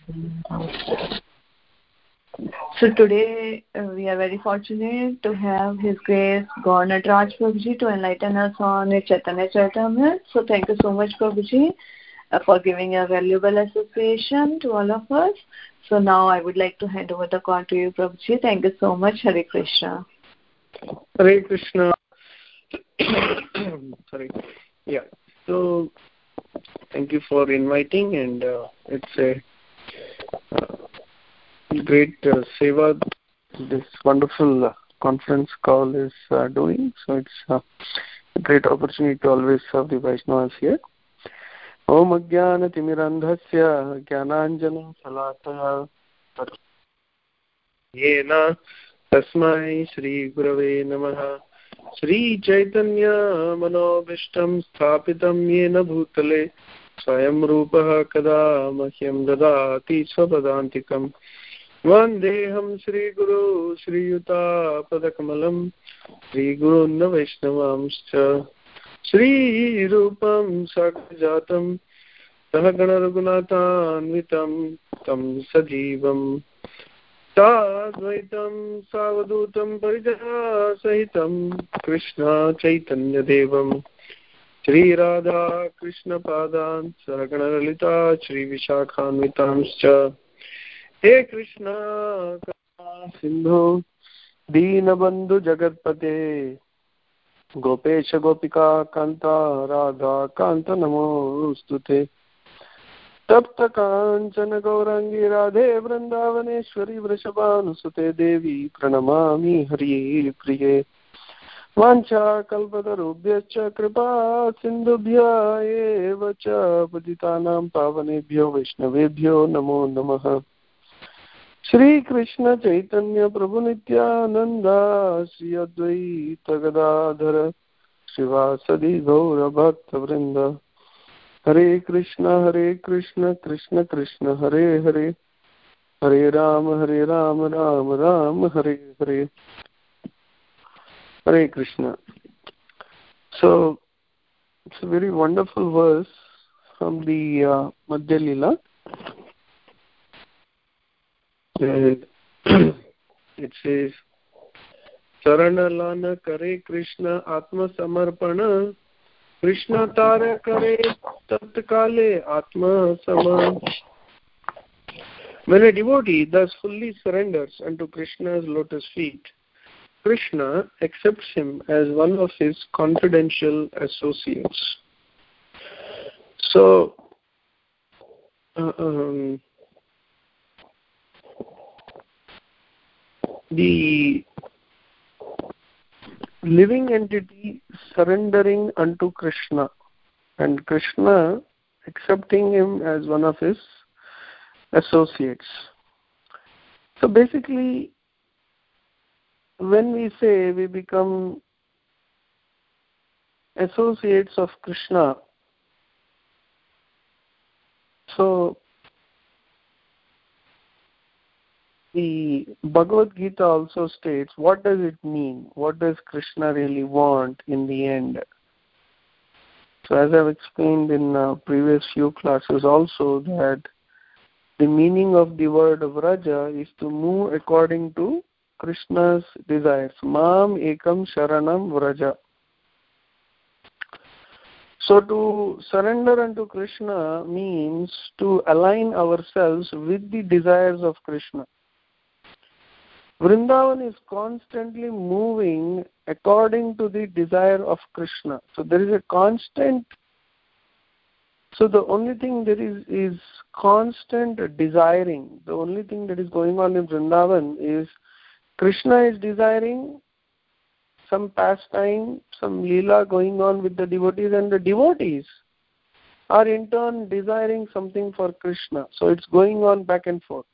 So today we are very fortunate to have His Grace Governor Raj Prabhuji to enlighten us on Chaitanya Charitamrita. So thank you so much, Prabhuji, for giving a valuable association to all of us. So now I would like to hand over the call to you, Prabhuji. Thank you so much. Hare Krishna. Hare Krishna. Sorry. Yeah. So thank you for inviting, and it's a great seva this wonderful conference call is doing. So it's a great opportunity to always serve the Vaishnavas here. Om Ajnana Timirandhasya Jnananjana Salakaya Yena Tasmai Shri Gurave Namaha Shri Chaitanya Manobishtam Sthapitam Yena Bhutale Swayam Rupaha Kada Mahyam Dadati Swapadantikam Vandeham Shri Guru Shri Yuta Padakamalam Shri Guru Vaishnavamscha Shri Rupam Sakjatam Sahagana Raghunatanvitam Tam Sajivam Tadvaitam Savadutam Parijana Sahitam Krishna Chaitanya Devam Shri Radha Krishna Padan Sahagana Lalita Shri Vishakhanvitamscha He Krishna Karuna Sindhu Deenabandhu Jagatpate Gopesha Gopika Kanta Radha Kanta Namostute Tapta Kanchana Gaurangi Radhe Vrindavaneshwari Vrishabhanusute Devi Pranamami Hari Priye Vancha Kalpatarubhyacha Kripa Sindhubhya Eva Cha Paditanam Pavanebhyo Vaishnavebhyo Namo Namaha Shri Krishna Chaitanya Prabhu Nityananda Shri Advaita Gadadhara Srivasadi Gaura Bhakta Vrinda Hare Krishna Krishna Krishna Hare Hare Hare Rama Rama Rama Hare Hare Hare Krishna. So it's a very wonderful verse from the Madhya Lila. It says Charanalana Kare Krishna Atma Samarpana Krishna Tara Kare Tatkale Atma Sama. When a devotee thus fully surrenders unto Krishna's lotus feet, Krishna accepts him as one of his confidential associates. So the living entity surrendering unto Krishna and Krishna accepting him as one of his associates. So basically, when we say we become associates of Krishna, so the Bhagavad Gita also states, what does it mean? What does Krishna really want in the end? So as I've explained in previous few classes also, that the meaning of the word of Raja is to move according to Krishna's desires. Mam ekam sharanam vraja. So to surrender unto Krishna means to align ourselves with the desires of Krishna. Vrindavan is constantly moving according to the desire of Krishna. So there is a constant, so the only thing there is constant desiring. The only thing that is going on in Vrindavan is Krishna is desiring some pastime, some leela going on with the devotees, and the devotees are in turn desiring something for Krishna. So it's going on back and forth.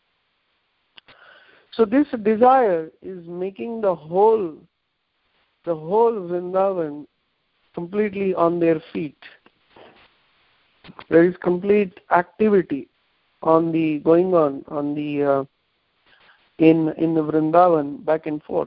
So this desire is making the whole Vrindavan completely on their feet. There is complete activity on the going on the in the Vrindavan back and forth.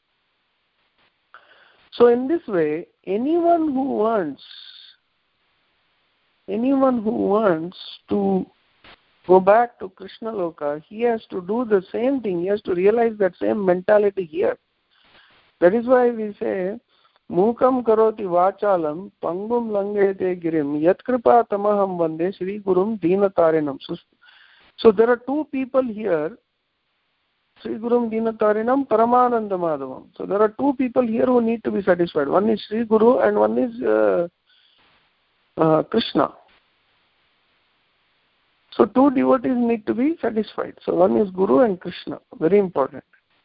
So in this way, anyone who wants to go back to Krishna Loka, he has to do the same thing. He has to realize that same mentality here. That is why we say, Mukam karoti vachalam, pangum langete girim, yatkripa tamaham vande Shri Gurum Dinatarinam. So there are two people here, Shri Gurum Dinatarinam, Paramananda Madhavam. So there are two people here who need to be satisfied. One is Shri Guru and one is Krishna. So two devotees need to be satisfied. So one is Guru and Krishna. Very important.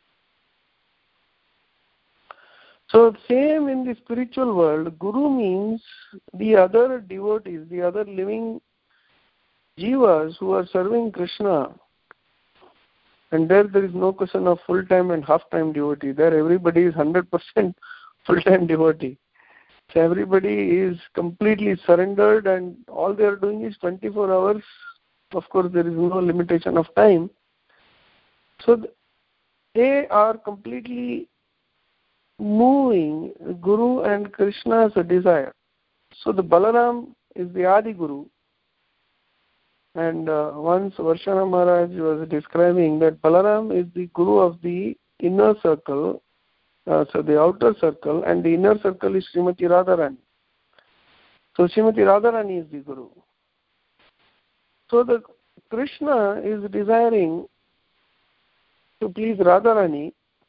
So same in the spiritual world, Guru means the other devotees, the other living jivas who are serving Krishna. And there is no question of full-time and half-time devotee. There everybody is 100% full-time devotee. So everybody is completely surrendered and all they are doing is 24 hours. Of course, there is no limitation of time. So they are completely moving Guru and Krishna's desire. So the Balaram is the Adi Guru. And once Varshana Maharaj was describing that Balaram is the Guru of the inner circle, so the outer circle, and the inner circle is Srimati Radharani. So Srimati Radharani is the Guru. So the Krishna is desiring to please Radharani,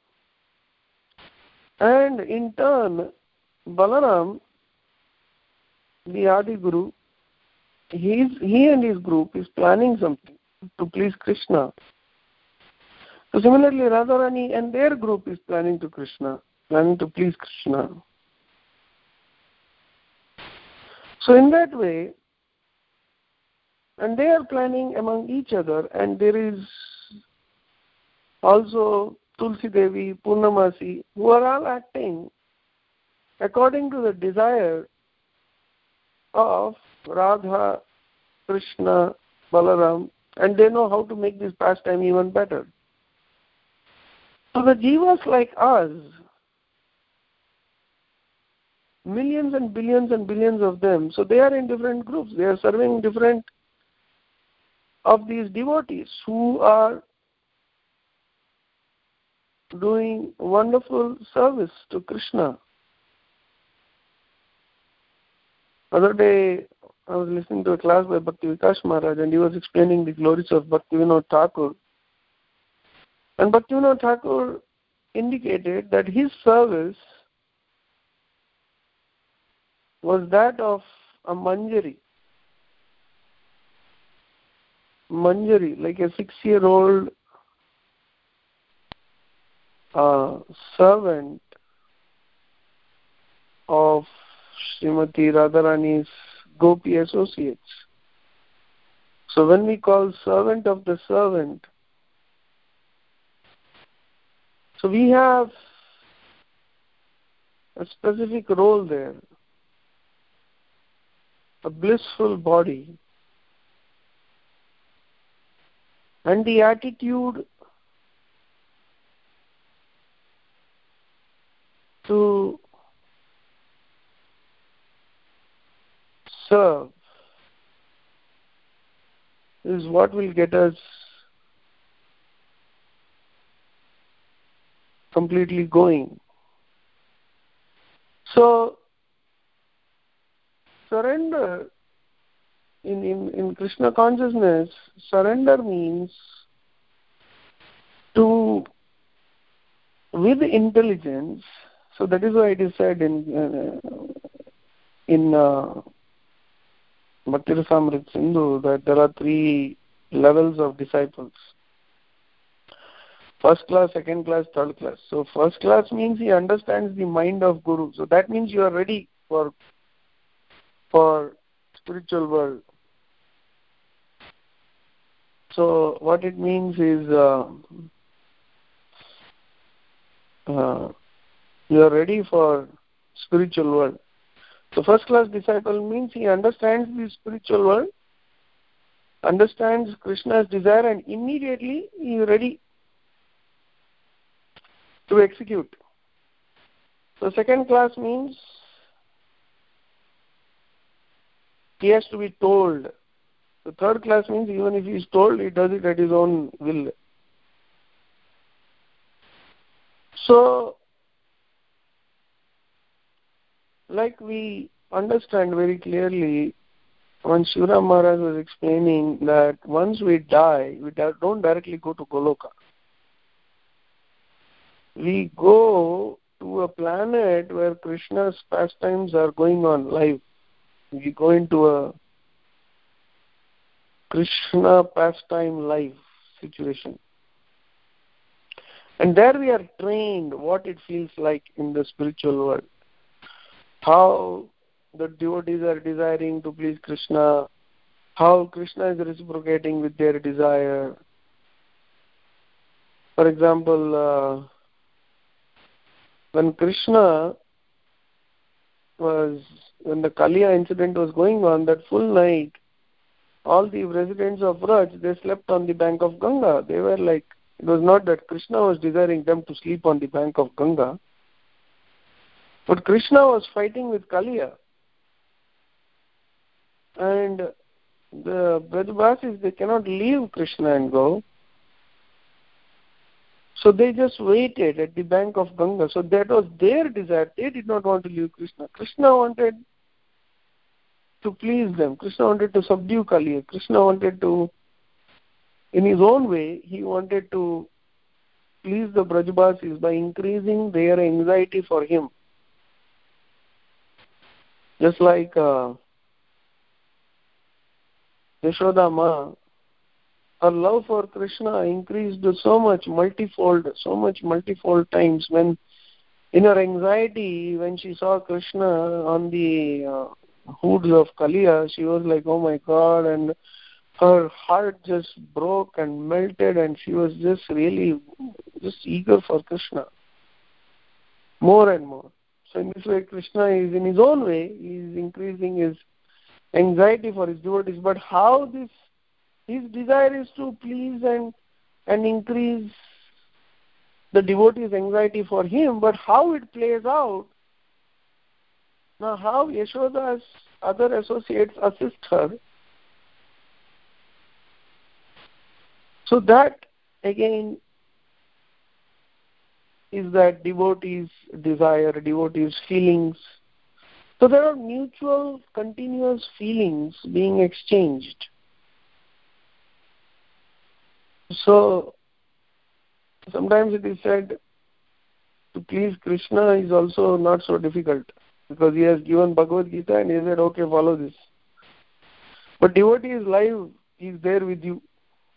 and in turn, Balaram, the Adi Guru, he and his group is planning something to please Krishna. So similarly, Radharani and their group is planning to please Krishna. So in that way, and they are planning among each other, and there is also Tulsi Devi, Purnamasi, who are all acting according to the desire of Radha, Krishna, Balaram, and they know how to make this pastime even better. So the jivas like us, millions and billions of them, so they are in different groups. They are serving different of these devotees who are doing wonderful service to Krishna. Other day, I was listening to a class by Bhakti Vikas Maharaj, and he was explaining the glories of Bhaktivinoda Thakur. And Bhaktivinoda Thakur indicated that his service was that of a manjari. Manjari, like a 6-year-old servant of Srimati Radharani's Gopi associates. So when we call servant of the servant, so we have a specific role there, a blissful body, and the attitude to serve is what will get us completely going. So surrender in Krishna consciousness, surrender means to, with intelligence. So that is why it is said in Bhakti Rasamrita Sindhu that there are 3 levels of disciples: first class, second class, third class. So first class means he understands the mind of Guru. So that means you are ready for spiritual world. So what it means is you are ready for spiritual world. So first class disciple means he understands the spiritual world, understands Krishna's desire, and immediately he is ready to execute. So second class means he has to be told So third class means even if he is told, he does it at his own will. So, like we understand very clearly, when Shivram Maharaj was explaining that once we die, we don't directly go to Goloka. We go to a planet where Krishna's pastimes are going on live. We go into a Krishna pastime live situation. And there we are trained what it feels like in the spiritual world. How the devotees are desiring to please Krishna, how Krishna is reciprocating with their desire. For example, when the Kaliya incident was going on, that full night, all the residents of Vraj, they slept on the bank of Ganga. They were like, it was not that Krishna was desiring them to sleep on the bank of Ganga, but Krishna was fighting with Kaliya. And the Brajbasis, they cannot leave Krishna and go. So they just waited at the bank of Ganga. So that was their desire. They did not want to leave Krishna. Krishna wanted to please them. Krishna wanted to subdue Kaliya. Krishna wanted to, in his own way, he wanted to please the Brajbasis by increasing their anxiety for him. Just like Yashoda Ma, her love for Krishna increased so much multifold times when in her anxiety, when she saw Krishna on the hoods of Kaliya, she was like, oh my God, and her heart just broke and melted, and she was just really just eager for Krishna more and more. So in this way, Krishna is in his own way, he is increasing his anxiety for his devotees. But how this, his desire is to please and increase the devotee's anxiety for him, but how it plays out, now how Yashoda's other associates assist her, so that again is that devotee's desire, devotee's feelings. So there are mutual, continuous feelings being exchanged. So sometimes it is said to please Krishna is also not so difficult, because he has given Bhagavad Gita and he said, okay, follow this. But devotee is live, he is there with you.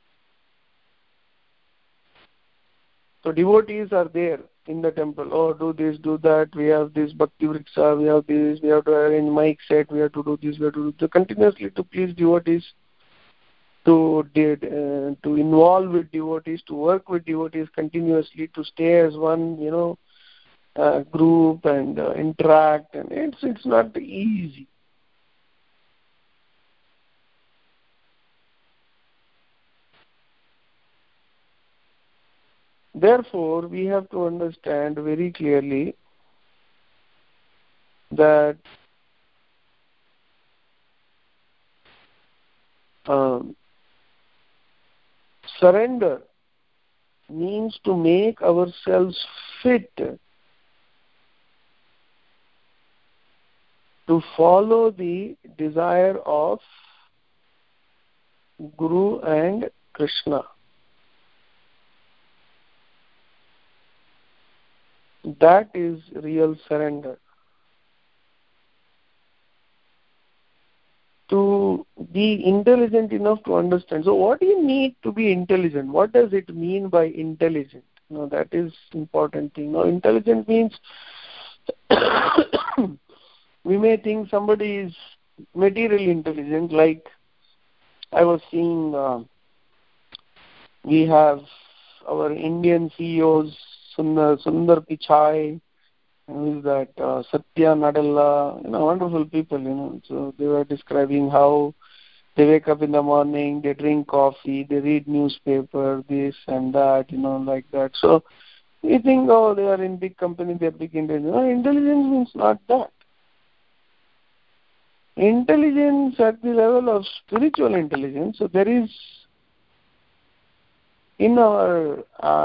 So devotees are there in the temple. Oh, do this, do that. We have this Bhakti Vriksha, we have this, we have to arrange mic set, we have to do this, we have to do that. So continuously to please devotees, to involve with devotees, to work with devotees continuously, to stay as one, group and interact, and it's not easy. Therefore, we have to understand very clearly that surrender means to make ourselves fit to follow the desire of Guru and Krishna. That is real surrender. To be intelligent enough to understand. So what do you need to be intelligent? What does it mean by intelligent? That is important thing. Intelligent means we may think somebody is materially intelligent, like I was seeing we have our Indian CEOs, Sundar Pichai, who is that, Satya Nadella, wonderful people, So they were describing how they wake up in the morning, they drink coffee, they read newspaper, this and that, like that. So you think, oh, they are in big company, they are big intelligence. Intelligence means not that. intelligence at the level of spiritual intelligence. So there is in our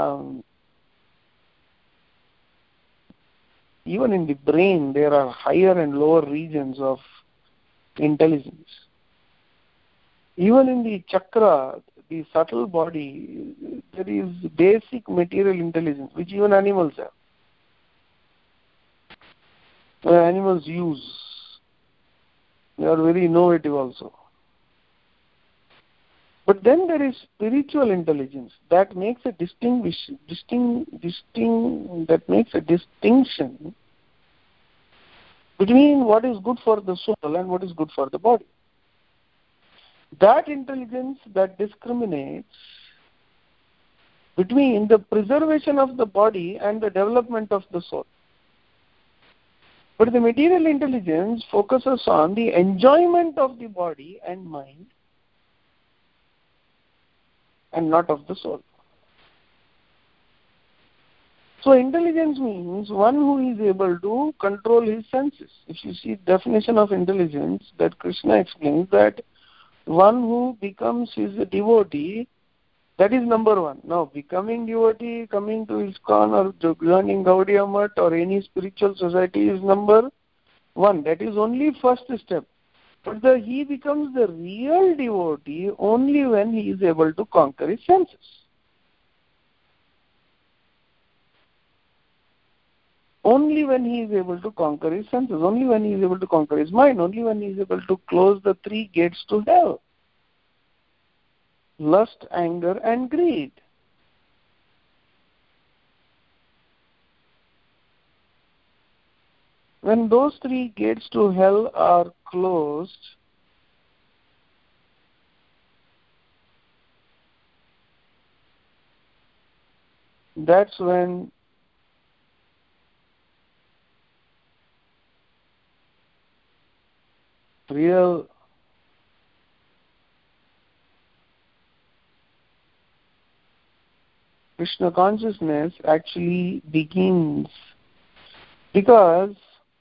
even in the brain there are higher and lower regions of intelligence. Even in the chakra, the subtle body, there is basic material intelligence which even animals have. Animals use. They are very innovative also. But then there is spiritual intelligence that makes a distinction between what is good for the soul and what is good for the body. That intelligence that discriminates between the preservation of the body and the development of the soul. But the material intelligence focuses on the enjoyment of the body and mind and not of the soul. So intelligence means one who is able to control his senses. If you see the definition of intelligence that Krishna explains, that one who becomes his devotee, that is number one. Now, becoming devotee, coming to ISKCON or joining Gaudiya Math or any spiritual society is number one. That is only first step. But he becomes the real devotee only when he is able to conquer his senses. Only when he is able to conquer his senses, only when he is able to conquer his mind, only when he is able to close the three gates to hell: lust, anger, and greed. When those three gates to hell are closed, that's when real Krishna consciousness actually begins. Because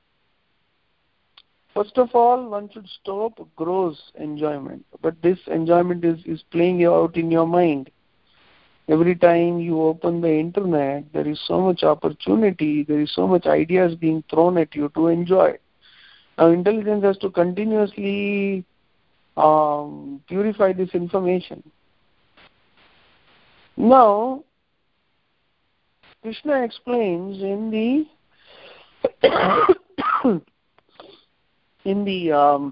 first of all, one should stop gross enjoyment. But this enjoyment is playing out in your mind. Every time you open the internet, there is so much opportunity, there is so much ideas being thrown at you to enjoy. Now, intelligence has to continuously purify this information. Now, Krishna explains in the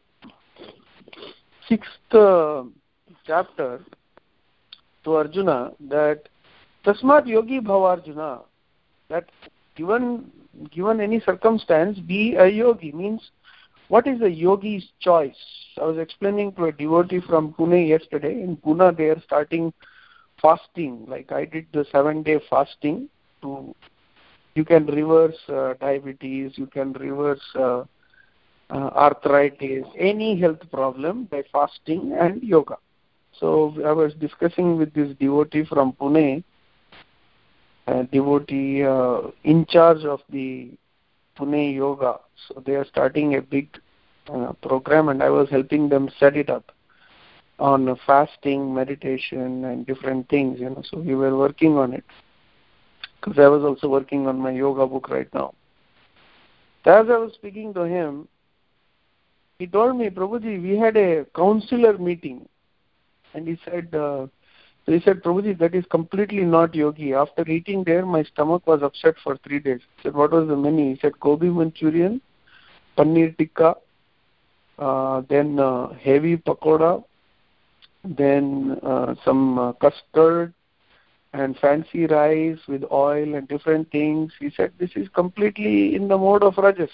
6th chapter to Arjuna that Tasmat Yogi Bhava Arjuna, that given any circumstance, be a yogi. Means, what is a yogi's choice? I was explaining to a devotee from Pune yesterday. In Pune, they are starting fasting. Like I did the 7-day fasting. You can reverse diabetes, you can reverse arthritis, any health problem by fasting and yoga. So I was discussing with this devotee from Pune, a devotee in charge of the Pune Yoga. So they are starting a big program, and I was helping them set it up on fasting, meditation, and different things. So we were working on it, because I was also working on my yoga book right now. As I was speaking to him, he told me, Prabhuji, we had a counselor meeting. And he said, Prabhuji, that is completely not yogi. After eating there, my stomach was upset for 3 days. I said, what was the menu? He said, Gobi Manchurian, Paneer Tikka, then heavy pakoda, then some custard and fancy rice with oil and different things. He said, this is completely in the mode of Rajas.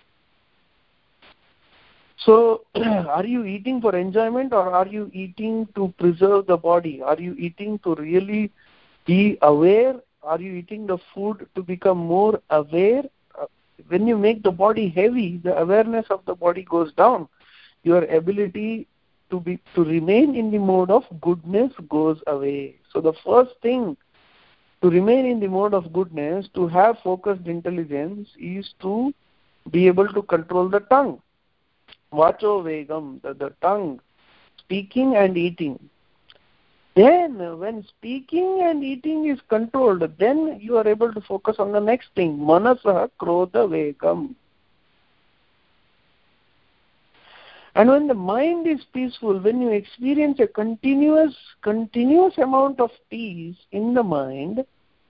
So, are you eating for enjoyment, or are you eating to preserve the body? Are you eating to really be aware? Are you eating the food to become more aware? When you make the body heavy, the awareness of the body goes down. Your ability to remain in the mode of goodness goes away. So the first thing to remain in the mode of goodness, to have focused intelligence, is to be able to control the tongue. Vacho Vegam, the tongue, speaking and eating. Then, when speaking and eating is controlled, then you are able to focus on the next thing. Manasa Krodha Vegam. And when the mind is peaceful, when you experience a continuous amount of peace in the mind,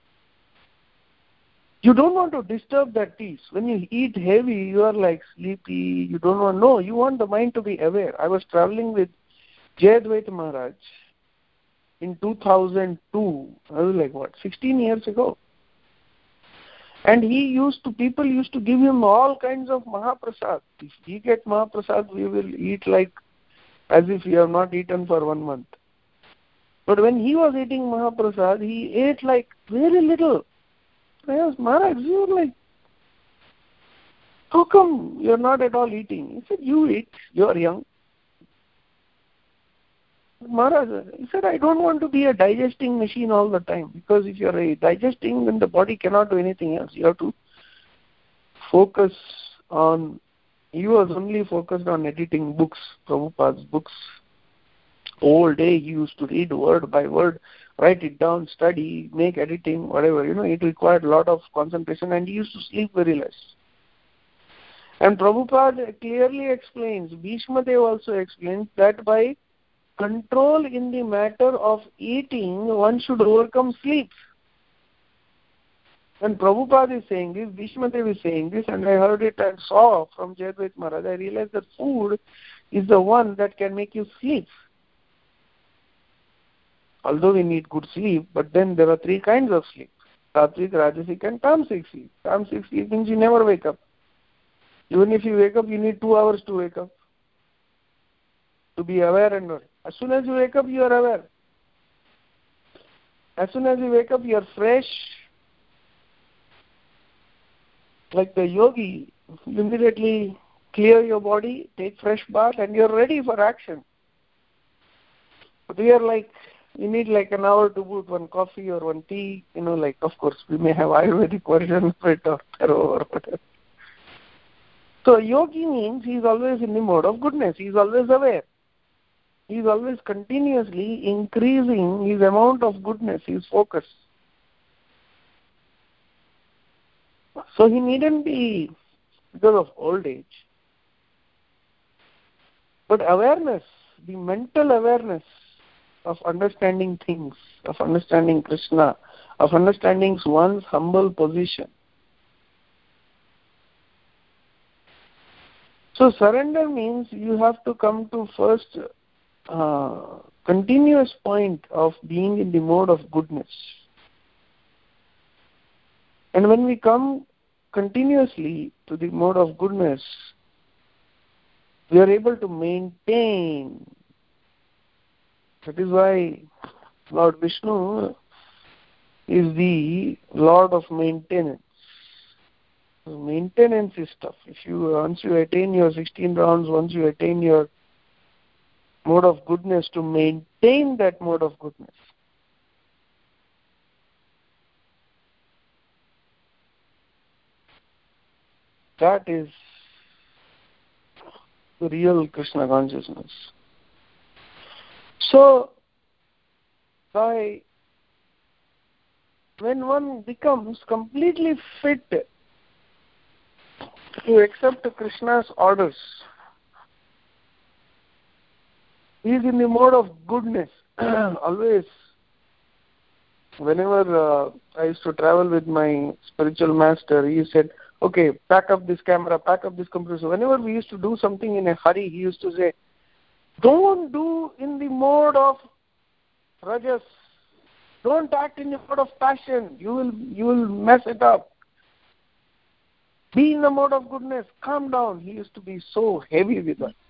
you don't want to disturb that peace. When you eat heavy, you are like sleepy, you don't want, no, you want the mind to be aware. I was traveling with Jayadvaita Maharaj in 2002, I was like, 16 years ago. And people used to give him all kinds of Mahaprasad. If we get Mahaprasad, we will eat like as if we have not eaten for 1 month. But when he was eating Mahaprasad, he ate like very little. I asked, Maharaj, you are like, how come you are not at all eating? He said, you eat, you are young. Maharaj, he said, I don't want to be a digesting machine all the time, because if you are digesting, then the body cannot do anything else. You have to focus on, he was only focused on editing books, Prabhupada's books. All day he used to read word by word, write it down, study, make editing, whatever. It required a lot of concentration, and he used to sleep very less. And Prabhupada clearly explains, Bhishma Dev also explains that by control in the matter of eating, one should overcome sleep. When Prabhupada is saying this, Bhishma Dev is saying this, and I heard it and saw from Jayadvaita Maharaj, I realized that food is the one that can make you sleep. Although we need good sleep, but then there are 3 kinds of sleep. Sattvic, Rajasic and Tamasic sleep. Tamasic sleep means you never wake up. Even if you wake up, you need 2 hours to wake up. To be aware and aware. As soon as you wake up, you are aware. As soon as you wake up, you are fresh. Like the yogi, you immediately clear your body, take fresh bath, and you are ready for action. But we are like, you need like an hour to put 1 coffee or 1 tea, like, of course, we may have Ayurvedic version of it or whatever. So yogi means he is always in the mode of goodness. He is always aware. He is always continuously increasing his amount of goodness, his focus. So he needn't be because of old age. But awareness, the mental awareness of understanding things, of understanding Krishna, of understanding one's humble position. So surrender means you have to come to first continuous point of being in the mode of goodness. And when we come continuously to the mode of goodness, we are able to maintain. That is why Lord Vishnu is the Lord of maintenance. Maintenance is tough. Once you attain your 16 rounds, once you attain your mode of goodness, to maintain that mode of goodness. That is the real Krishna consciousness. So, when one becomes completely fit to accept Krishna's orders, he is in the mode of goodness. Always, whenever I used to travel with my spiritual master, he said, okay, pack up this camera, pack up this computer. So whenever we used to do something in a hurry, he used to say, don't do in the mode of rajas. Don't act in the mode of passion. You will mess it up. Be in the mode of goodness. Calm down. He used to be so heavy with us.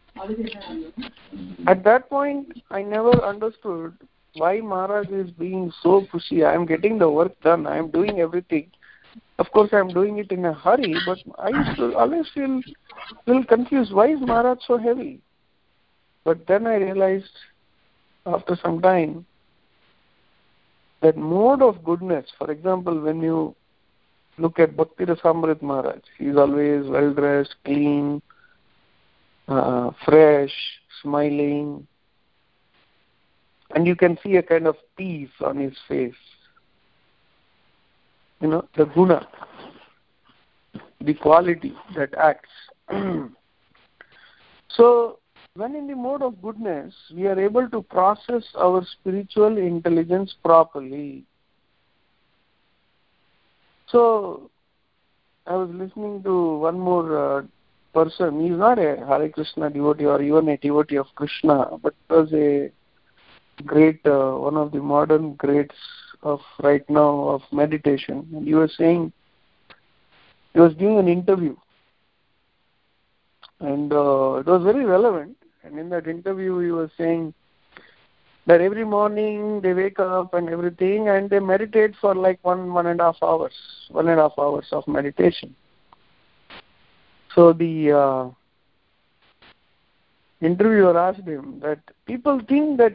At that point, I never understood why Maharaj is being so pushy. I am getting the work done. I am doing everything. Of course, I am doing it in a hurry, but I used to always feel confused. Why is Maharaj so heavy? But then I realized, after some time, that mode of goodness, for example, when you look at Bhakti Rasamrit Maharaj, he is always well-dressed, clean, fresh, smiling, and you can see a kind of peace on his face. The guna, the quality that acts. So, when in the mode of goodness, we are able to process our spiritual intelligence properly. So, I was listening to one more person. He's not a Hare Krishna devotee or even a devotee of Krishna, but was a great, one of the modern greats of right now of meditation. And he was saying, he was giving an interview, and it was very relevant. And in that interview, he was saying that every morning they wake up and everything, and they meditate for like 1.5 hours of meditation. So the interviewer asked him that people think that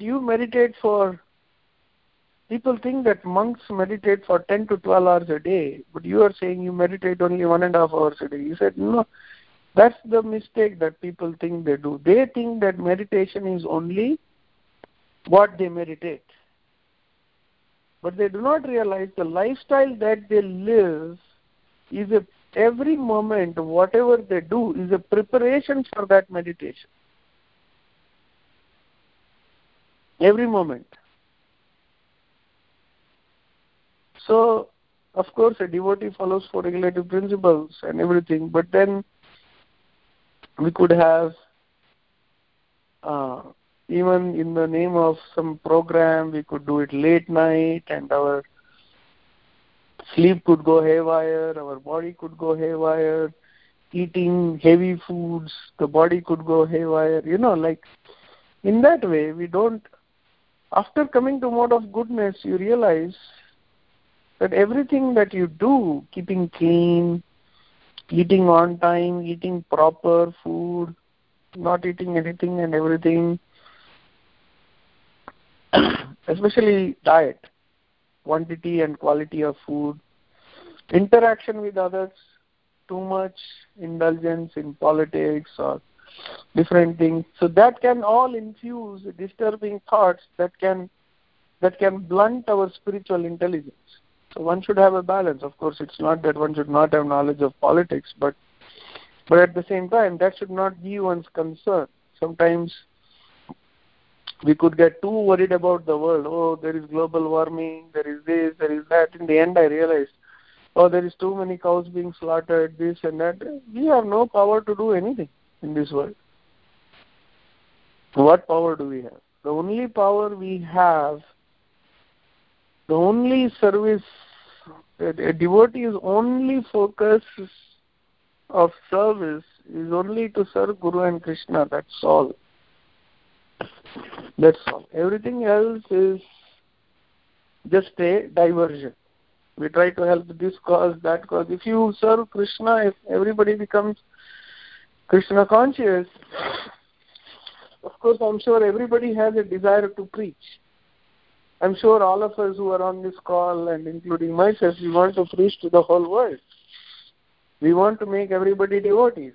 monks meditate for 10 to 12 hours a day, but you are saying you meditate only 1.5 hours a day. He said, no, that's the mistake that people think they do. They think that meditation is only what they meditate. But they do not realize the lifestyle that they live is every moment, whatever they do, is a preparation for that meditation. Every moment. So, of course, a devotee follows 4 regulative principles and everything, but then we could have, even in the name of some program, we could do it late night, and our sleep could go haywire, our body could go haywire, eating heavy foods, the body could go haywire, like in that way, we don't, after coming to mode of goodness, you realize that everything that you do, keeping clean, eating on time, eating proper food, not eating anything and everything, especially diet, quantity and quality of food, interaction with others, too much indulgence in politics or different things. So that can all infuse disturbing thoughts that can blunt our spiritual intelligence. So one should have a balance. Of course, it's not that one should not have knowledge of politics, but at the same time, that should not be one's concern. Sometimes we could get too worried about the world. Oh, there is global warming, there is this, there is that. In the end, I realized, oh, there is too many cows being slaughtered, this and that. We have no power to do anything in this world. What power do we have? The only power we have, the only service, a devotee's only focus of service is only to serve Guru and Krishna. That's all. That's all. Everything else is just a diversion. We try to help this cause, that cause. If you serve Krishna, if everybody becomes Krishna conscious, of course, I'm sure everybody has a desire to preach. I'm sure all of us who are on this call, and including myself, we want to preach to the whole world. We want to make everybody devotees.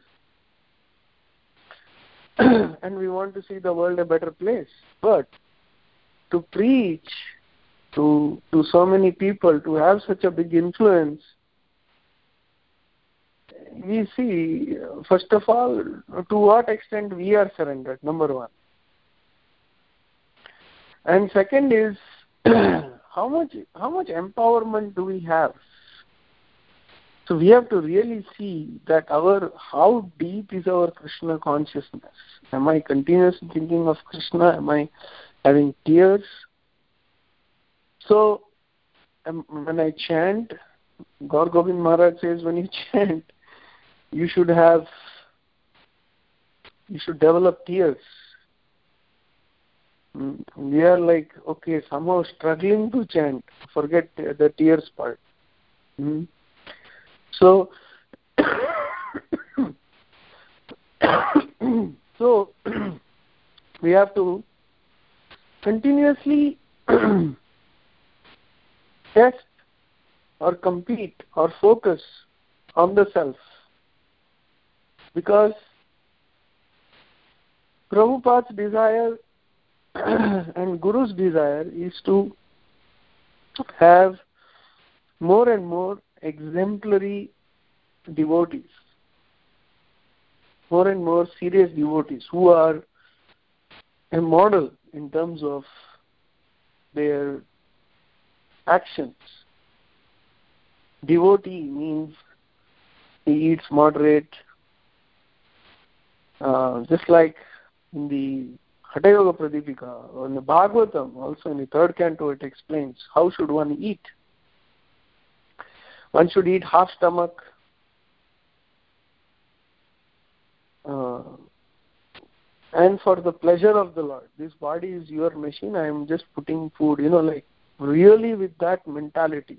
And we want to see the world a better place. But to preach to so many people, to have such a big influence, we see, first of all, to what extent we are surrendered, number one. And second is, how much empowerment do we have? So we have to really see that how deep is our Krishna consciousness. Am I continuously thinking of Krishna? Am I having tears? So when I chant, Gaur Gobind Maharaj says, when you chant, you should develop tears. We are like, okay, somehow struggling to chant. Forget the tears part. So, we have to continuously test or compete or focus on the self. Because Prabhupada's desire and Guru's desire is to have more and more exemplary devotees, more and more serious devotees who are a model in terms of their actions. Devotee means he eats moderate, just like in the Hatha Yoga Pradipika or in the Bhagavatam, also in the third canto, it explains how should one eat. One should eat half stomach, and for the pleasure of the Lord. This body is your machine, I am just putting food, like really with that mentality.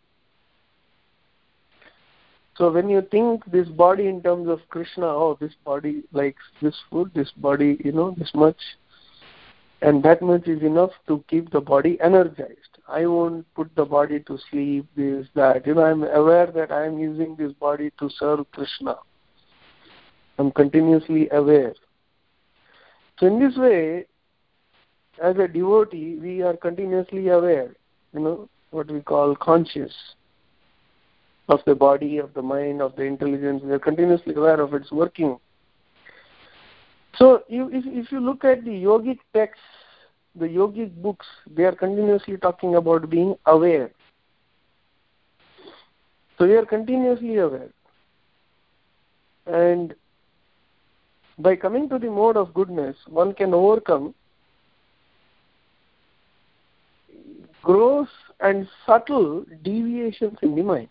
So when you think this body in terms of Krishna, oh, this body likes this food, this body, this much, and that much is enough to keep the body energized. I won't put the body to sleep, this, that. I'm aware that I am using this body to serve Krishna. I'm continuously aware. So in this way, as a devotee, we are continuously aware, what we call conscious of the body, of the mind, of the intelligence. We are continuously aware of its working. So if you look at the yogic texts, the yogic books, they are continuously talking about being aware. So we are continuously aware. And by coming to the mode of goodness, one can overcome gross and subtle deviations in the mind.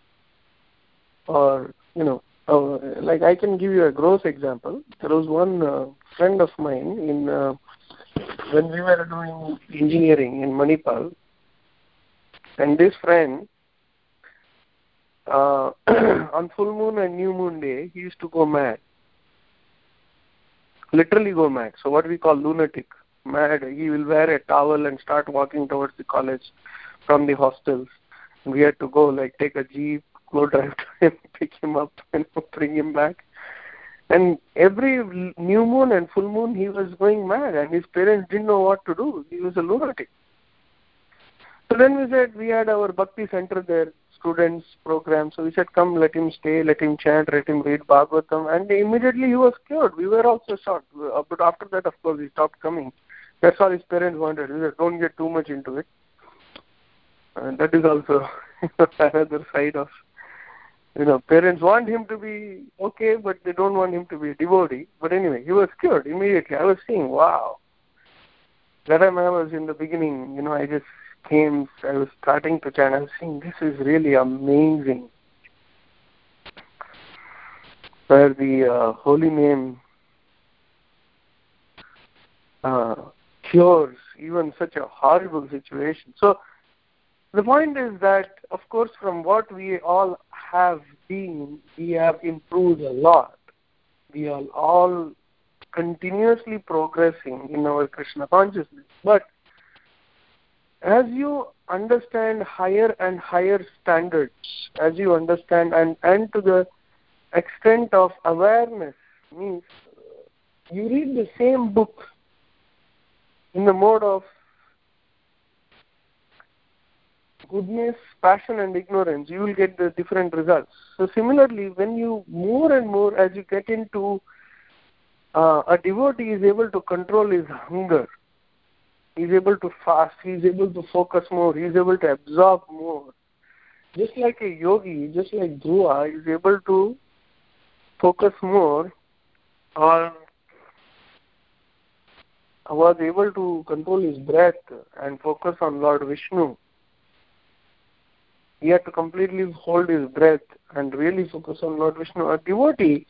Or, like I can give you a gross example. There was one friend of mine when we were doing engineering in Manipal, and this friend, on full moon and new moon day, he used to go mad. Literally go mad. So what we call lunatic, mad. He will wear a towel and start walking towards the college from the hostels. We had to go, take a jeep, go drive to him, pick him up, and bring him back. And every new moon and full moon, he was going mad, and his parents didn't know what to do. He was a lunatic. So then we said, we had our Bhakti center there, students program. So we said, come, let him stay, let him chant, let him read Bhagavatam. And immediately he was cured. We were also shocked. But after that, of course, he stopped coming. That's all his parents wanted. We said, don't get too much into it. And that is also another side of, parents want him to be okay, but they don't want him to be a devotee. But anyway, he was cured immediately. I was seeing, wow. That time I was in the beginning, I just came, I was starting to chant. I was saying, this is really amazing. Where the holy name cures even such a horrible situation. So the point is that, of course, from what we all have been, we have improved a lot. We are all continuously progressing in our Krishna consciousness. But as you understand higher and higher standards, as you understand and to the extent of awareness, means you read the same book in the mode of goodness, passion and ignorance, you will get the different results. So similarly, when you more and more, as you get into a devotee is able to control his hunger, he is able to fast, he is able to focus more, he is able to absorb more. Just like a yogi, just like Dhruva is able to focus more on, was able to control his breath and focus on Lord Vishnu. He had to completely hold his breath and really focus on Lord Vishnu. A devotee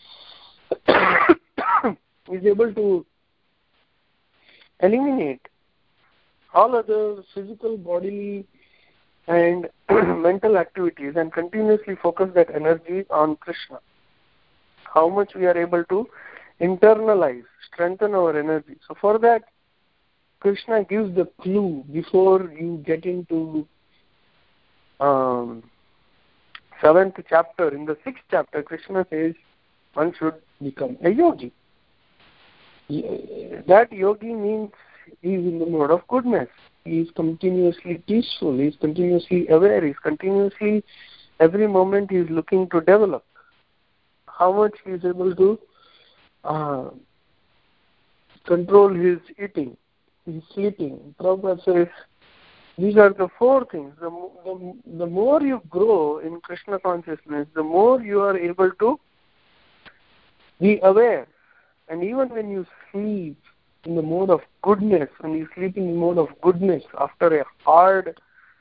is able to eliminate all other physical, bodily, and mental activities and continuously focus that energy on Krishna. How much we are able to internalize, strengthen our energy. So for that, Krishna gives the clue before you get into 7th chapter. In the 6th chapter, Krishna says one should become a yogi. that yogi means he is in the mode of goodness. He is continuously peaceful. He is continuously aware. He is continuously, every moment he is looking to develop. How much he is able to control his eating, his sleeping. Prabhupada says, these are the four things. The more you grow in Krishna consciousness, the more you are able to be aware. And even when you sleep in the mode of goodness, when you sleep in the mode of goodness after a hard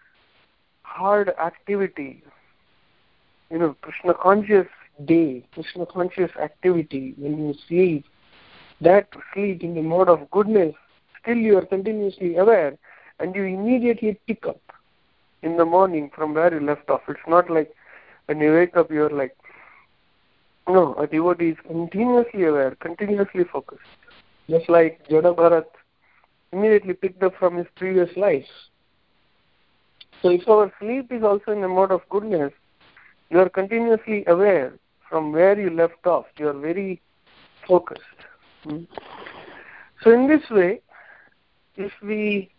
activity, Krishna conscious day, Krishna conscious activity, when you sleep, that sleep in the mode of goodness, still you are continuously aware, and you immediately pick up in the morning from where you left off. It's not like when you wake up, you're like, no, a devotee is continuously aware, continuously focused. Just like Jada Bharat immediately picked up from his previous life. So if our sleep is also in the mode of goodness, you are continuously aware from where you left off. You are very focused. So in this way, if we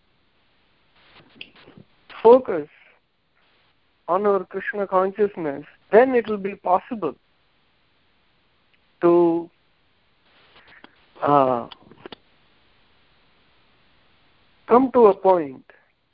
focus on our Krishna consciousness, then it will be possible to come to a point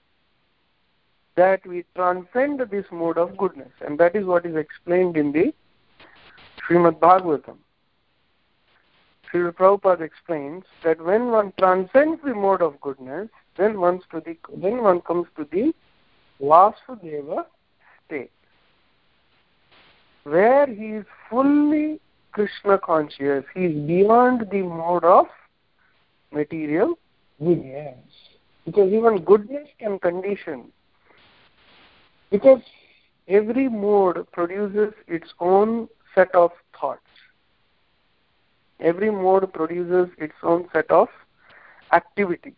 that we transcend this mode of goodness. And that is what is explained in the Srimad Bhagavatam. Srila Prabhupada explains that when one transcends the mode of goodness, then one comes to the Vasudeva state, where he is fully Krishna conscious. He is beyond the mode of material goodness. Because even goodness can condition. Because every mode produces its own set of thoughts. Every mode produces its own set of activities.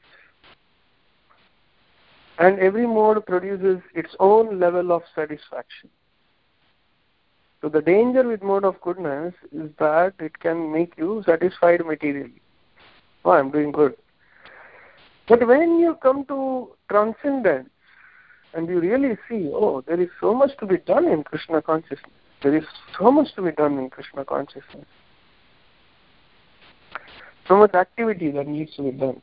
And every mode produces its own level of satisfaction. So the danger with mode of goodness is that it can make you satisfied materially. Oh, I'm doing good. But when you come to transcendence and you really see, oh, there is so much to be done in Krishna consciousness. There is so much to be done in Krishna consciousness. So much activity that needs to be done.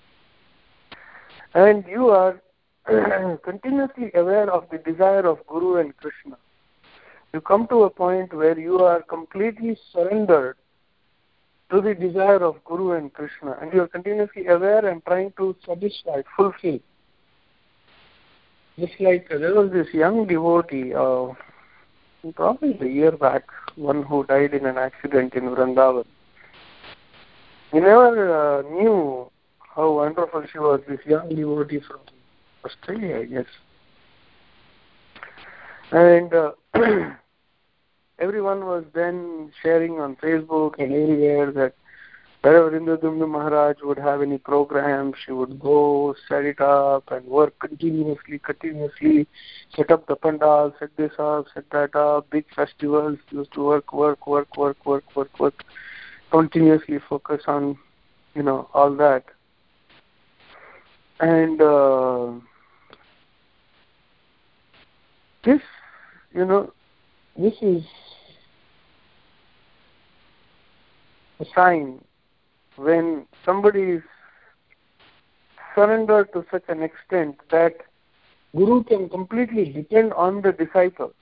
And you are continuously aware of the desire of Guru and Krishna. You come to a point where you are completely surrendered to the desire of Guru and Krishna, and you are continuously aware and trying to satisfy, fulfill. Just like there was this young devotee, probably a year back, one who died in an accident in Vrindavan. We never knew how wonderful she was, this young devotee from Australia, I guess. And everyone was then sharing on Facebook and everywhere that wherever Indradumna Maharaj would have any program, she would go, set it up and work continuously, set up the pandal, set this up, set that up, big festivals, used to work, continuously focus on, all that. And this is a sign when somebody is surrendered to such an extent that Guru can completely depend on the disciple.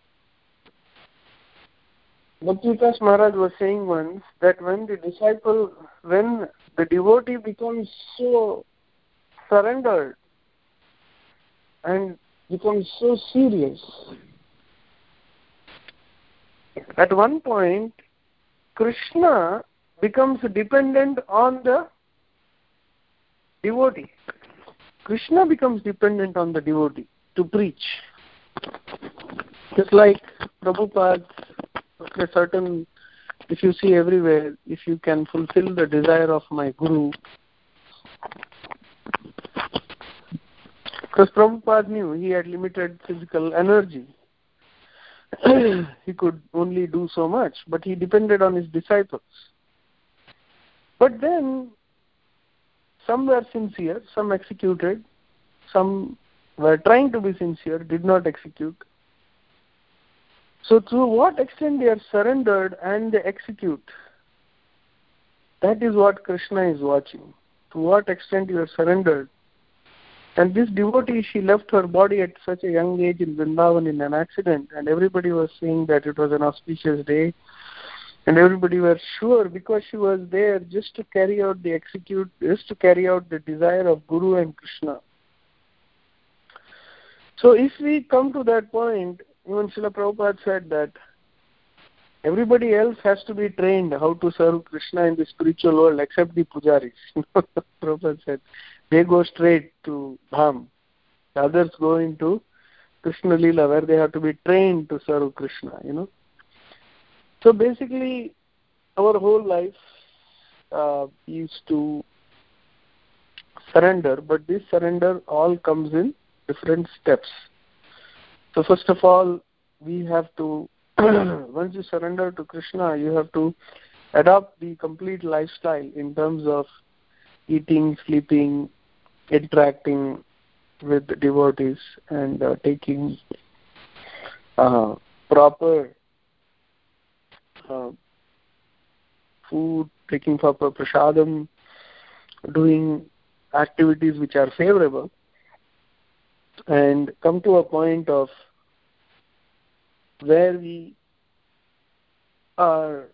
Bhakti-Vikas Maharaj was saying once that when the devotee becomes so surrendered and becomes so serious, at one point Krishna becomes dependent on the devotee. Krishna becomes dependent on the devotee to preach. Just like Prabhupada, if you see everywhere, if you can fulfill the desire of my Guru, because Prabhupada knew he had limited physical energy. He could only do so much, but he depended on his disciples. But then some were sincere, some executed, some were trying to be sincere, did not execute. So to what extent they are surrendered and they execute, that is what Krishna is watching. To what extent you are surrendered. And this devotee, she left her body at such a young age in Vrindavan in an accident, and everybody was saying that it was an auspicious day, and everybody was sure because she was there just to carry out the desire of Guru and Krishna. So if we come to that point, even Srila Prabhupada said that everybody else has to be trained how to serve Krishna in the spiritual world except the pujaris. Prabhupada said, they go straight to Dham. The others go into Krishna Leela where they have to be trained to serve Krishna, So basically, our whole life is to surrender, but this surrender all comes in different steps. So first of all, we have to, once you surrender to Krishna, you have to adopt the complete lifestyle in terms of eating, sleeping, interacting with the devotees, and taking proper food, taking proper prasadam, doing activities which are favorable, and come to a point of where we are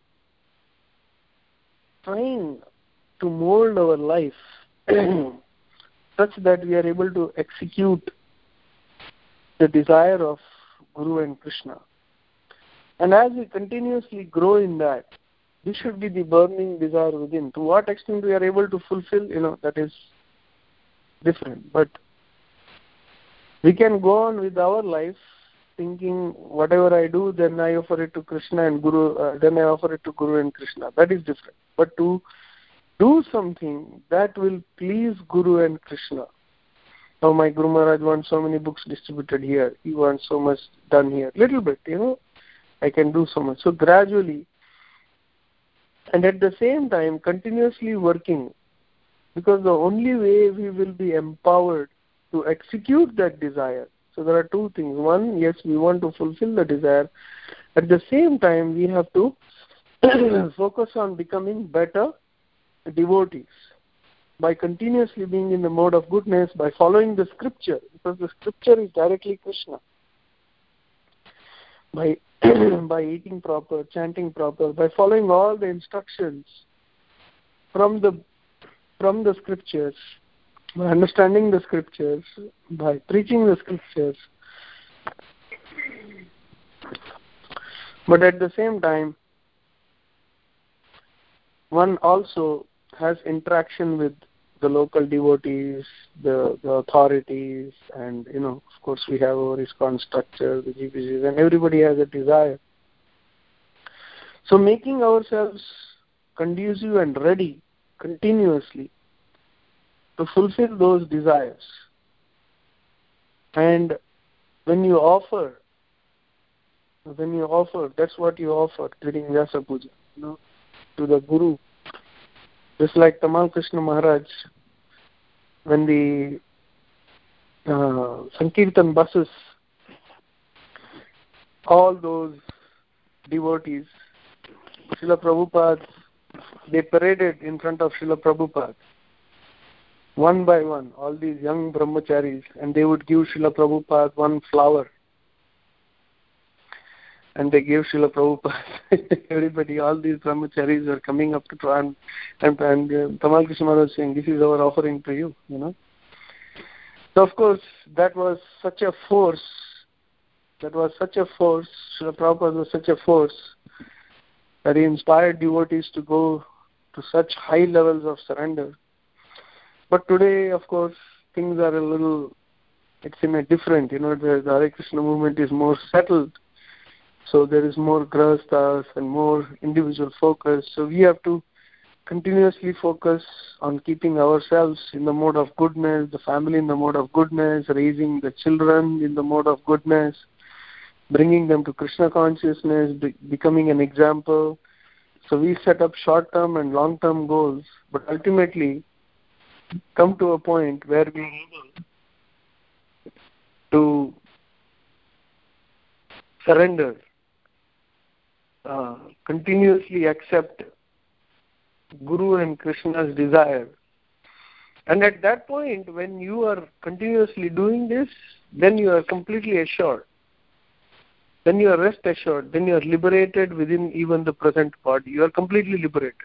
trying to mold our life such that we are able to execute the desire of Guru and Krishna. And as we continuously grow in that, this should be the burning desire within. To what extent we are able to fulfill, that is different. But we can go on with our life thinking, whatever I do, then I offer it to Krishna and Guru, then I offer it to Guru and Krishna. That is different. But to do something that will please Guru and Krishna. Oh, my Guru Maharaj wants so many books distributed here. He wants so much done here. Little bit, I can do so much. So gradually, and at the same time, continuously working, because the only way we will be empowered to execute that desire. So there are two things. One, yes, we want to fulfill the desire. At the same time, we have to focus on becoming better devotees by continuously being in the mode of goodness, by following the scripture, because the scripture is directly Krishna. By eating proper, chanting proper, by following all the instructions from the scriptures, by understanding the scriptures, by preaching the scriptures. But at the same time, one also has interaction with the local devotees, the authorities, and, of course we have our ISKCON structure, the GPCs, and everybody has a desire. So making ourselves conducive and ready continuously to fulfill those desires. And when you offer, that's what you offer during Vyasa Puja, to the Guru. Just like Tamal Krishna Maharaj, when the Sankirtan buses, all those devotees, Srila Prabhupada, they paraded in front of Srila Prabhupada, one by one, all these young brahmacharis, and they would give Srila Prabhupada one flower. And they gave Srila Prabhupada. Everybody, all these brahmacharis were coming up to try and Tamal Krishna Maharaj was saying, this is our offering to you, So of course, that was such a force. Srila Prabhupada was such a force that he inspired devotees to go to such high levels of surrender. But today, of course, things are a little, it's in a different, the Hare Krishna movement is more settled. So there is more grahasthas and more individual focus. So we have to continuously focus on keeping ourselves in the mode of goodness, the family in the mode of goodness, raising the children in the mode of goodness, bringing them to Krishna consciousness, becoming an example. So we set up short-term and long-term goals, but ultimately come to a point where we are able to surrender, continuously accept Guru and Krishna's desire. And at that point, when you are continuously doing this, then you are completely assured. Then you are rest assured. Then you are liberated within even the present body. You are completely liberated.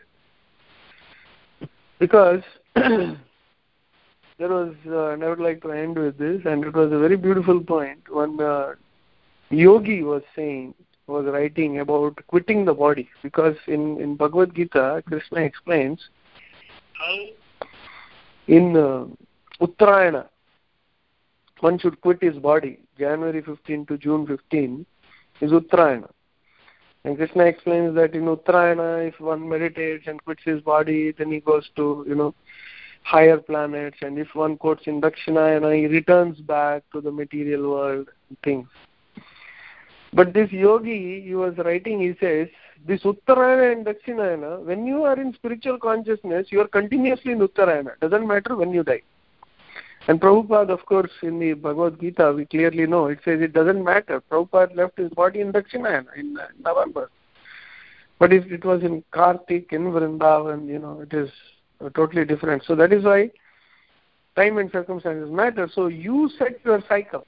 Because there was, and I would like to end with this, and it was a very beautiful point. One yogi was writing about quitting the body. Because in Bhagavad Gita, Krishna explains how in Uttarayana, one should quit his body. January 15 to June 15 is Uttarayana. And Krishna explains that in Uttarayana, if one meditates and quits his body, then he goes to, higher planets. And if one quotes in Dakshinayana, he returns back to the material world and things. But this yogi, he was writing, he says, this Uttarayana and Dakshinayana, when you are in spiritual consciousness, you are continuously in Uttarayana. Doesn't matter when you die. And Prabhupada, of course, in the Bhagavad Gita, we clearly know, it says it doesn't matter. Prabhupada left his body in Dakshinayana in November. But if it was in Kartik, in Vrindavan, it is totally different. So that is why time and circumstances matter. So you set your cycle.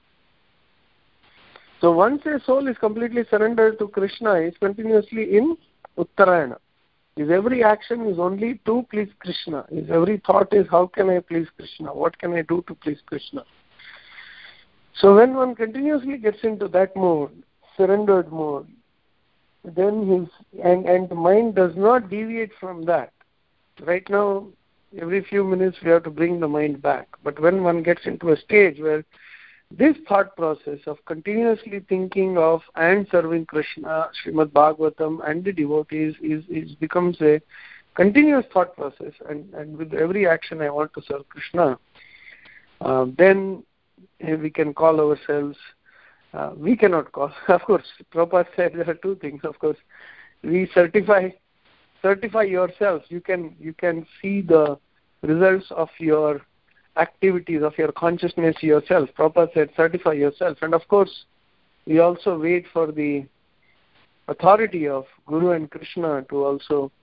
So once a soul is completely surrendered to Krishna, is continuously in Uttarayana. His every action is only to please Krishna. His every thought is, how can I please Krishna? What can I do to please Krishna? So when one continuously gets into that mode, surrendered mode, then and the mind does not deviate from that. Right now, every few minutes we have to bring the mind back. But when one gets into a stage where this thought process of continuously thinking of and serving Krishna, Srimad Bhagavatam and the devotees becomes a continuous thought process, and with every action I want to serve Krishna, then we can call ourselves, we cannot call, of course, Prabhupada said there are two things, of course, we certify yourself. You can see the results of your activities, of your consciousness yourself. Prabhupada said, certify yourself. And of course, we also wait for the authority of Guru and Krishna to also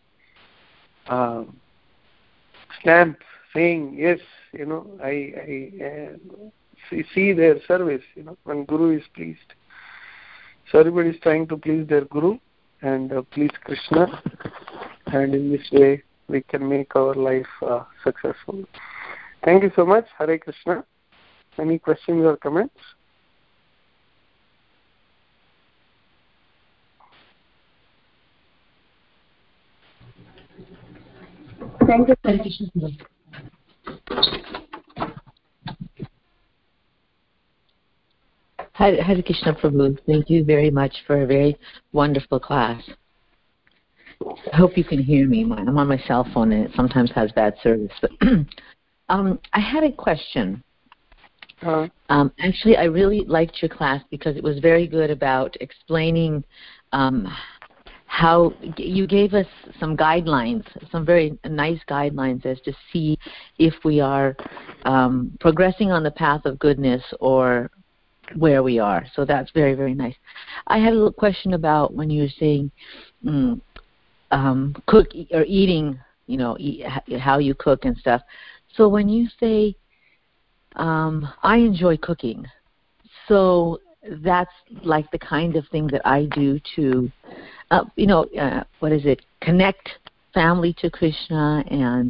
stamp, saying, yes, I see their service, when Guru is pleased. So everybody is trying to please their Guru and please Krishna. And in this way, we can make our life successful. Thank you so much. Hare Krishna. Any questions or comments? Thank you, Hare Krishna. Hare Krishna Prabhu. Thank you very much for a very wonderful class. I hope you can hear me. I'm on my cell phone and it sometimes has bad service. But I had a question. Actually, I really liked your class because it was very good about explaining how you gave us some guidelines, some very nice guidelines as to see if we are progressing on the path of goodness or where we are. So that's very, very nice. I had a little question about when you were saying cook or eating, how you cook and stuff. So when you say, I enjoy cooking, so that's like the kind of thing that I do to, connect family to Krishna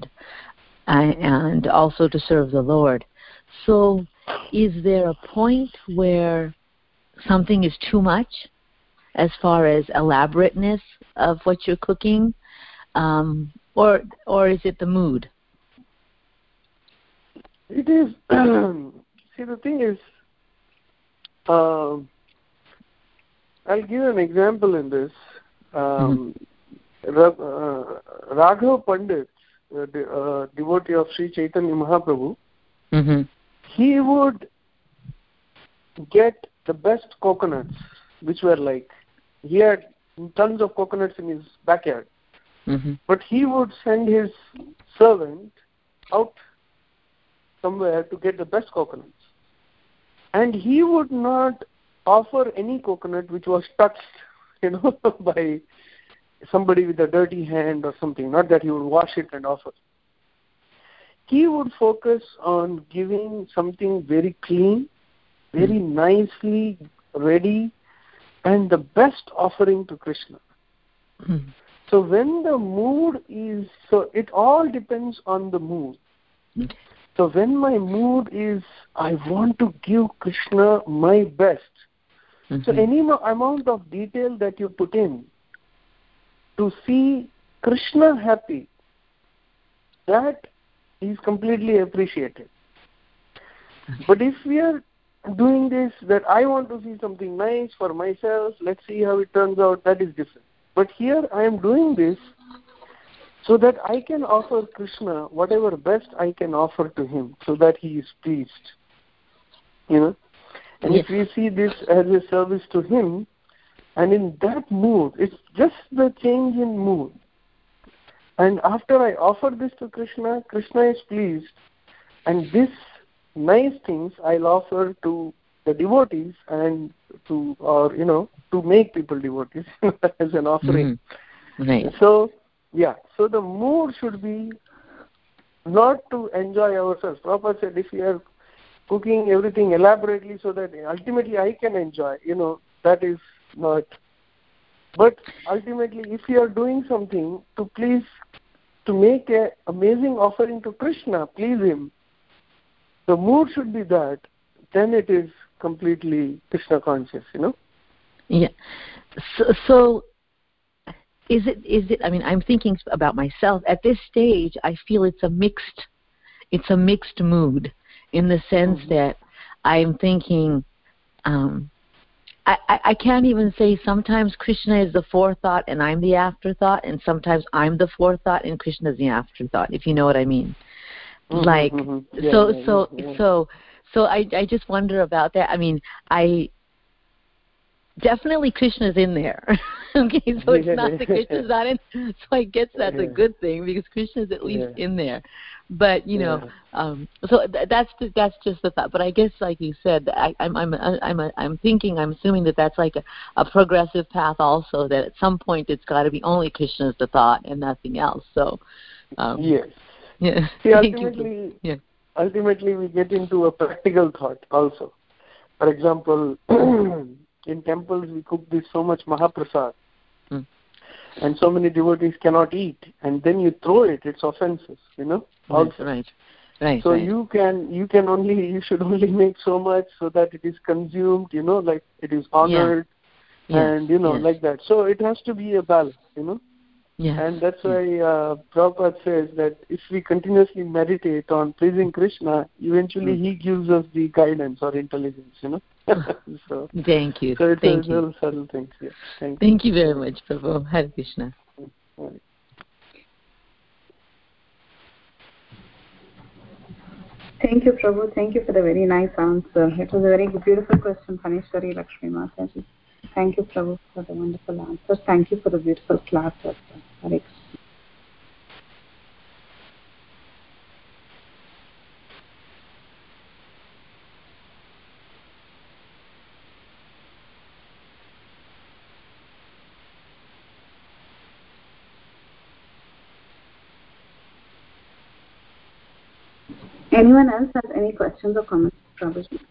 and also to serve the Lord. So is there a point where something is too much as far as elaborateness of what you're cooking, or is it the mood? It is. See, the thing is, I'll give an example in this. Raghav Pandit, devotee of Sri Chaitanya Mahaprabhu, he would get the best coconuts, which were like, he had tons of coconuts in his backyard. But he would send his servant out somewhere to get the best coconuts. And he would not offer any coconut which was touched, by somebody with a dirty hand or something. Not that he would wash it and offer. He would focus on giving something very clean, very nicely ready, and the best offering to Krishna. So when the mood is, so it all depends on the mood. So when my mood is, I want to give Krishna my best. So any amount of detail that you put in to see Krishna happy, that is completely appreciated. But if we are doing this, that I want to see something nice for myself, let's see how it turns out, that is different. But here I am doing this so that I can offer Krishna whatever best I can offer to him, so that he is pleased. And if we see this as a service to him, and in that mood, it's just the change in mood. And after I offer this to Krishna, Krishna is pleased, and this nice things I'll offer to the devotees and to make people devotees as an offering. Right. So the mood should be not to enjoy ourselves. Prabhupada said, if we are cooking everything elaborately so that ultimately I can enjoy, that is not. But ultimately, if we are doing something to make an amazing offering to Krishna, please him, the mood should be that, then it is completely Krishna conscious, Yeah. So is it, I mean, I'm thinking about myself. At this stage, I feel it's a mixed mood, in the sense that I'm thinking, I can't even say sometimes Krishna is the forethought and I'm the afterthought, and sometimes I'm the forethought and Krishna is the afterthought, if you know what I mean. So I just wonder about that. I mean, definitely Krishna's in there. Okay, so it's not that Krishna's not in. So I guess that's a good thing, because Krishna's at least in there. But so that's just the thought. But I guess, like you said, I'm assuming that that's like a progressive path also. That at some point it's got to be only Krishna's the thought and nothing else. So yes. Yeah. See, ultimately we get into a practical thought also. For example, in temples we cook this so much Mahaprasad, and so many devotees cannot eat, and then you throw it. It's offensive, Also. Right. So you should only make so much so that it is consumed, like it is honored, and like that. So it has to be a balance, Yes. And that's why Prabhupada says that if we continuously meditate on pleasing Krishna, eventually he gives us the guidance or intelligence, So, thank you. So it's thank you. little subtle things. Yeah. Thank you very much, Prabhu. Hare Krishna. Thank you, Prabhu. Thank you for the very nice answer. It was a very beautiful question, Panishwari Lakshmi Mataji. Thank you, Prabhu, for the wonderful answers. Thank you for the beautiful class as well. Hare Krishna. Anyone else has any questions or comments, Prabhuji?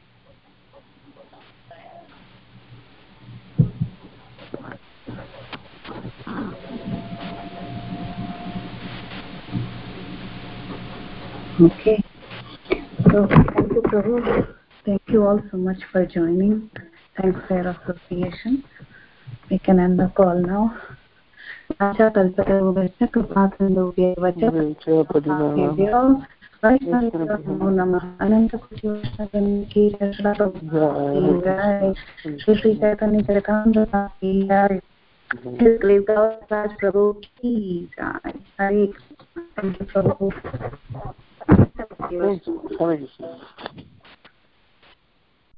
Okay. So thank you, Prabhu. Thank you all so much for joining. Thanks for your association. We can end the call now. Prabhu ki jai. Thank you, Prabhu. Thank you.